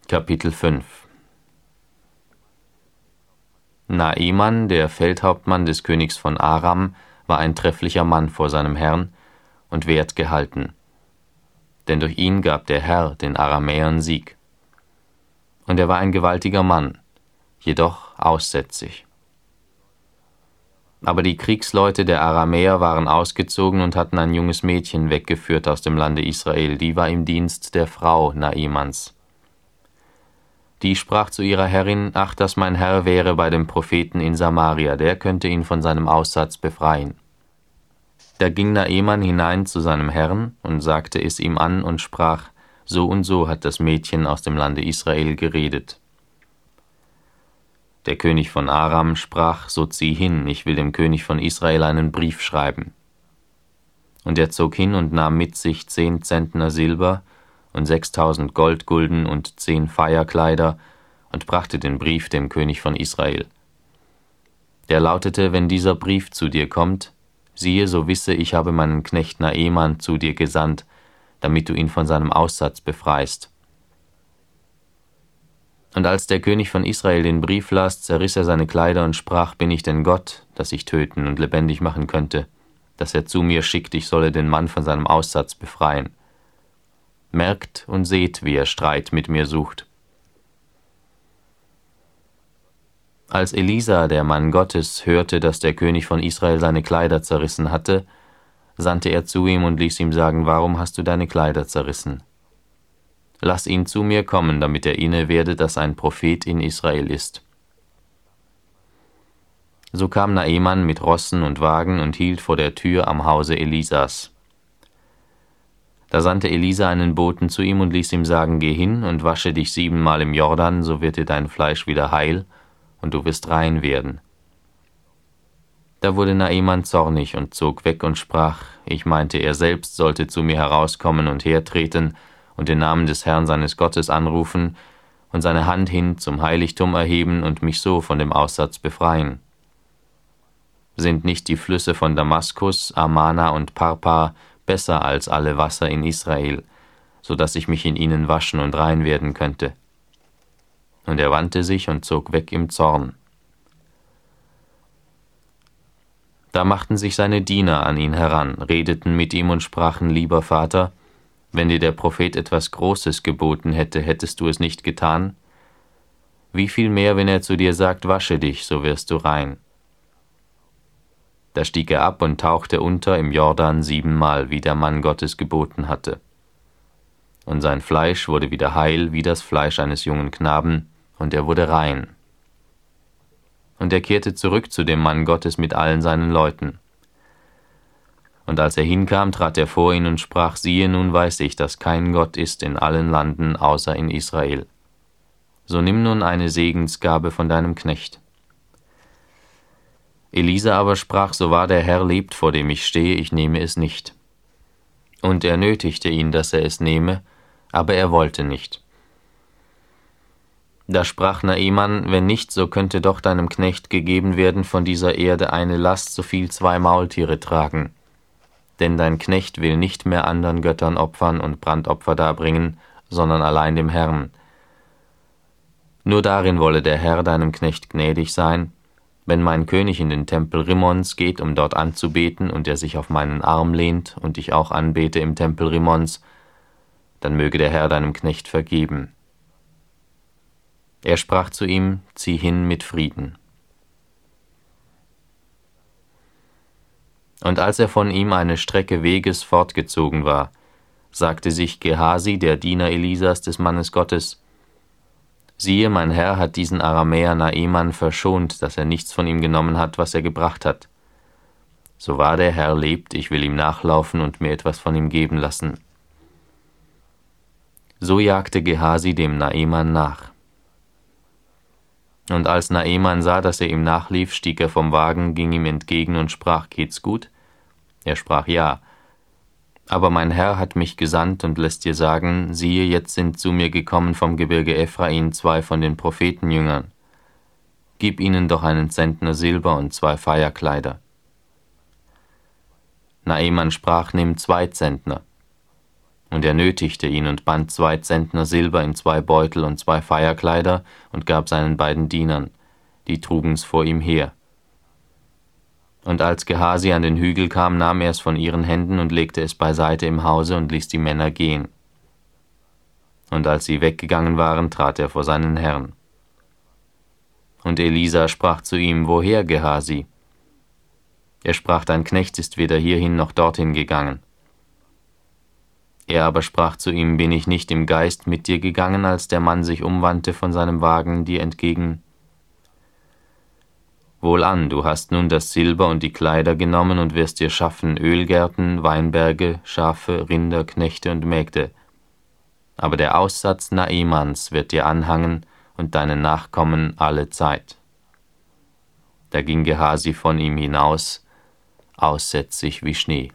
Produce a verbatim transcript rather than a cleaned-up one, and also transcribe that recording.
Kapitel fünf. Naeman, der Feldhauptmann des Königs von Aram, war ein trefflicher Mann vor seinem Herrn und wert gehalten, denn durch ihn gab der Herr den Aramäern Sieg. Und er war ein gewaltiger Mann, jedoch aussätzig. Aber die Kriegsleute der Aramäer waren ausgezogen und hatten ein junges Mädchen weggeführt aus dem Lande Israel, die war im Dienst der Frau Naemans. Die sprach zu ihrer Herrin: Ach, dass mein Herr wäre bei dem Propheten in Samaria, der könnte ihn von seinem Aussatz befreien. Da ging Naeman hinein zu seinem Herrn und sagte es ihm an und sprach: So und so hat das Mädchen aus dem Lande Israel geredet. Der König von Aram sprach: So zieh hin, ich will dem König von Israel einen Brief schreiben. Und er zog hin und nahm mit sich zehn Zentner Silber und sechstausend Goldgulden und zehn Feierkleider und brachte den Brief dem König von Israel. Der lautete: Wenn dieser Brief zu dir kommt, siehe, so wisse, ich habe meinen Knecht Naeman zu dir gesandt, damit du ihn von seinem Aussatz befreist. Und als der König von Israel den Brief las, zerriss er seine Kleider und sprach: Bin ich denn Gott, dass ich töten und lebendig machen könnte, dass er zu mir schickt, ich solle den Mann von seinem Aussatz befreien? Merkt und seht, wie er Streit mit mir sucht. Als Elisa, der Mann Gottes, hörte, dass der König von Israel seine Kleider zerrissen hatte, sandte er zu ihm und ließ ihm sagen: Warum hast du deine Kleider zerrissen? Lass ihn zu mir kommen, damit er inne werde, dass ein Prophet in Israel ist. So kam Naeman mit Rossen und Wagen und hielt vor der Tür am Hause Elisas. Da sandte Elisa einen Boten zu ihm und ließ ihm sagen: Geh hin und wasche dich siebenmal im Jordan, so wird dir dein Fleisch wieder heil, und du wirst rein werden. Da wurde Naeman zornig und zog weg und sprach: Ich meinte, er selbst sollte zu mir herauskommen und hertreten und den Namen des Herrn seines Gottes anrufen und seine Hand hin zum Heiligtum erheben und mich so von dem Aussatz befreien. Sind nicht die Flüsse von Damaskus, Amana und Parpa besser als alle Wasser in Israel, so dass ich mich in ihnen waschen und rein werden könnte? Und er wandte sich und zog weg im Zorn. Da machten sich seine Diener an ihn heran, redeten mit ihm und sprachen: Lieber Vater, wenn dir der Prophet etwas Großes geboten hätte, hättest du es nicht getan? Wie viel mehr, wenn er zu dir sagt: Wasche dich, so wirst du rein. Da stieg er ab und tauchte unter im Jordan siebenmal, wie der Mann Gottes geboten hatte. Und sein Fleisch wurde wieder heil, wie das Fleisch eines jungen Knaben, und er wurde rein. Und er kehrte zurück zu dem Mann Gottes mit allen seinen Leuten. Und als er hinkam, trat er vor ihn und sprach: Siehe, nun weiß ich, dass kein Gott ist in allen Landen, außer in Israel. So nimm nun eine Segensgabe von deinem Knecht. Elisa aber sprach: So wahr der Herr lebt, vor dem ich stehe, ich nehme es nicht. Und er nötigte ihn, dass er es nehme, aber er wollte nicht. Da sprach Naeman: Wenn nicht, so könnte doch deinem Knecht gegeben werden von dieser Erde eine Last, so viel zwei Maultiere tragen. Denn dein Knecht will nicht mehr anderen Göttern opfern und Brandopfer darbringen, sondern allein dem Herrn. Nur darin wolle der Herr deinem Knecht gnädig sein: Wenn mein König in den Tempel Rimmons geht, um dort anzubeten, und er sich auf meinen Arm lehnt und ich auch anbete im Tempel Rimmons, dann möge der Herr deinem Knecht vergeben. Er sprach zu ihm: Zieh hin mit Frieden. Und als er von ihm eine Strecke Weges fortgezogen war, sagte sich Gehasi, der Diener Elisas, des Mannes Gottes: Siehe, mein Herr hat diesen Aramäer Naeman verschont, dass er nichts von ihm genommen hat, was er gebracht hat. So wahr der Herr lebt, ich will ihm nachlaufen und mir etwas von ihm geben lassen. So jagte Gehasi dem Naeman nach. Und als Naeman sah, dass er ihm nachlief, stieg er vom Wagen, ging ihm entgegen und sprach: Geht's gut? Er sprach: Ja. Aber mein Herr hat mich gesandt und lässt dir sagen: Siehe, jetzt sind zu mir gekommen vom Gebirge Ephraim zwei von den Prophetenjüngern. Gib ihnen doch einen Zentner Silber und zwei Und er nötigte ihn und band zwei Zentner Silber in zwei Beutel und zwei Feierkleider und gab seinen beiden Dienern, die trugen's vor ihm her. Und als Gehasi an den Hügel kam, nahm er es von ihren Händen und legte es beiseite im Hause und ließ die Männer gehen. Und als sie weggegangen waren, trat er vor seinen Herrn. Und Elisa sprach zu ihm: Woher, Gehasi? Er sprach: Dein Knecht ist weder hierhin noch dorthin gegangen. Er aber sprach zu ihm: Bin ich nicht im Geist mit dir gegangen, als der Mann sich umwandte von seinem Wagen dir entgegen? Wohlan, du hast nun das Silber und die Kleider genommen und wirst dir schaffen Ölgärten, Weinberge, Schafe, Rinder, Knechte und Mägde. Aber der Aussatz Naemans wird dir anhangen und deinen Nachkommen alle Zeit. Da ging Gehasi von ihm hinaus, aussätzig wie Schnee.